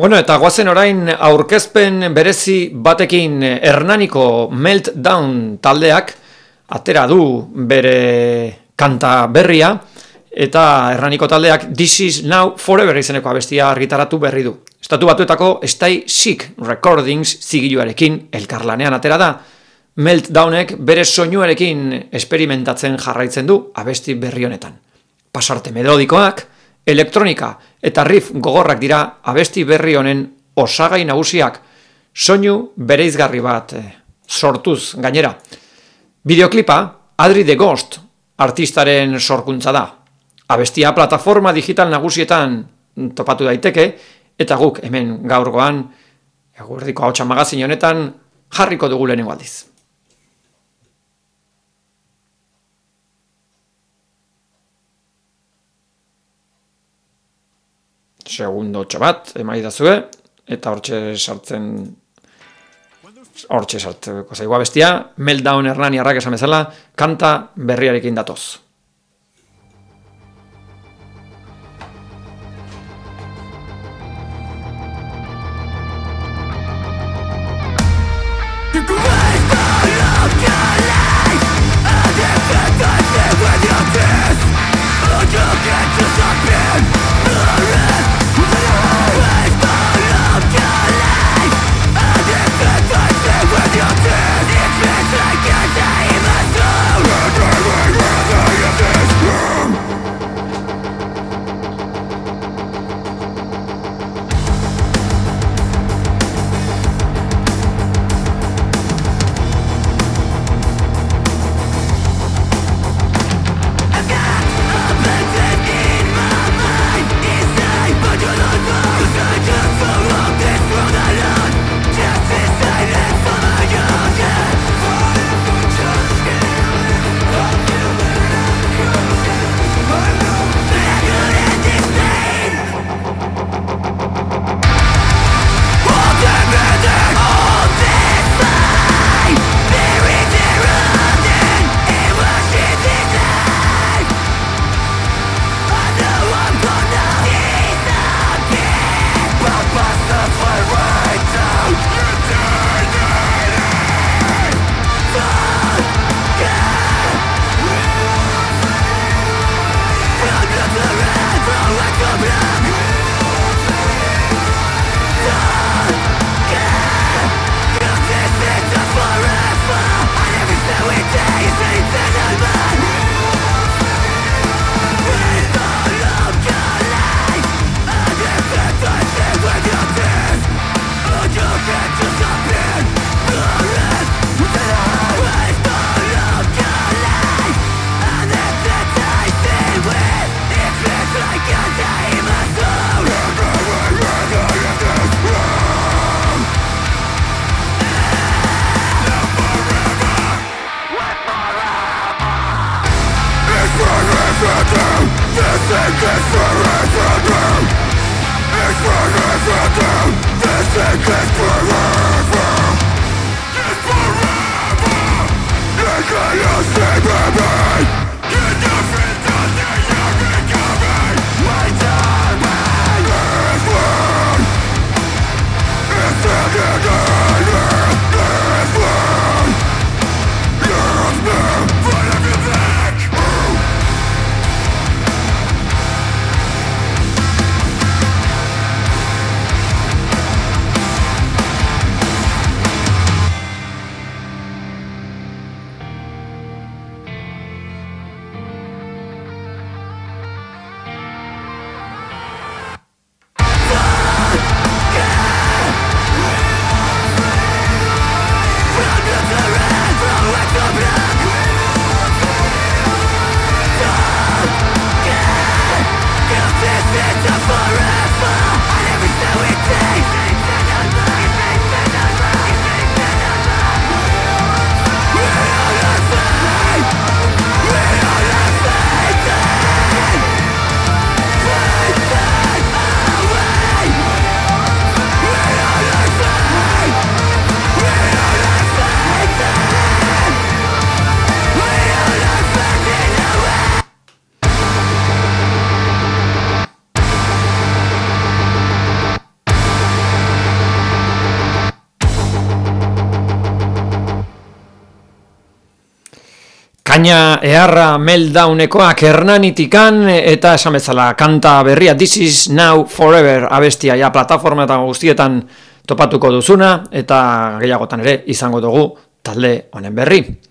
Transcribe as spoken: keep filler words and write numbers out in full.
Bueno, eta guazen orain aurkezpen berezi batekin Hernaniko Meltdown taldeak atera du bere kanta berria, eta Hernaniko taldeak This Is Now Forever izeneko abestia argitaratu berri du. Estatu Batuetako Stay Sick Recordings zigiluarekin elkarlanean atera da. Meltdownek bere soinuarekin esperimentatzen jarraitzen du abesti berri honetan. Pasarte melodikoak, elektronika eta riff gogorrak dira abesti berri honen osagai nagusiak, soinu bereizgarri bat eh, sortuz gainera. Bideoklipa Adri the Ghost artistaren sorkuntza da. Abestia plataforma digital nagusietan topatu daiteke, eta guk hemen gaurgoan, eguerdiko ahotsa magazin honetan, jarriko dugu lehenengo aldiz. Segundo txabat, emaidazue, eta hortxe sartzen, hortxe sartzeko zaigu abestia, Meltdown Hernaniarrak esan bezala, kanta berriarekin datoz. Kaina eharra Meltdownekoak Hernanitikan eta esan bezala kanta berria This is now forever abestia ja plataforma eta guztietan topatuko duzuna eta gehiagotan ere izango dugu talde honen berri.